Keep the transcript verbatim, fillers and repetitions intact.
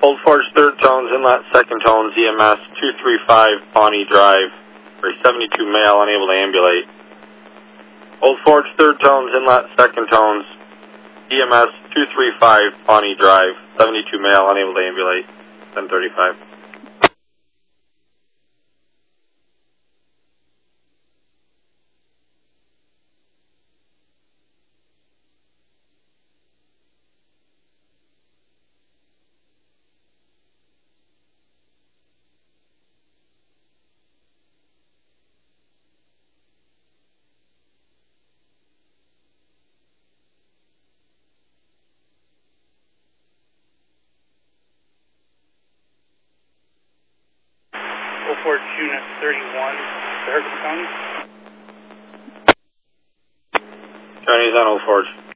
Old Forge third tones, inlet second tones, E M S two three five Pawnee Drive, or seventy-two male, unable to ambulate. Old Forge third tones, inlet second tones, E M S two three five Pawnee Drive, seventy-two male, unable to ambulate, ten thirty-five. Old Forge Unit thirty-one, Bergen County. Chinese on Old Forge.